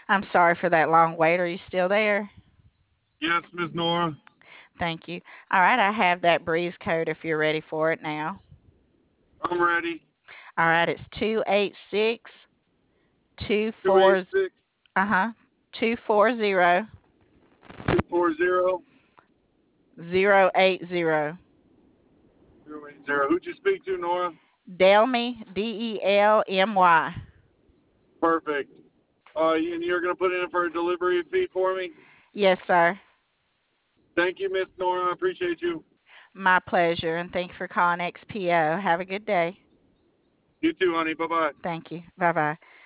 I'm sorry for that long wait. Are you still there? Yes, Miss Nora. Thank you. All right, I have that breeze code if you're ready for it now. I'm ready. All right, it's 286 24 286 uh-huh 240 240 080. 080. Who'd you speak to, Nora? Delmy, Delmy. Perfect. And you're going to put in for a delivery fee for me? Yes, sir. Thank you, Miss Nora. I appreciate you. My pleasure, and thank you for calling XPO. Have a good day. You too, honey. Bye bye. Thank you. Bye bye.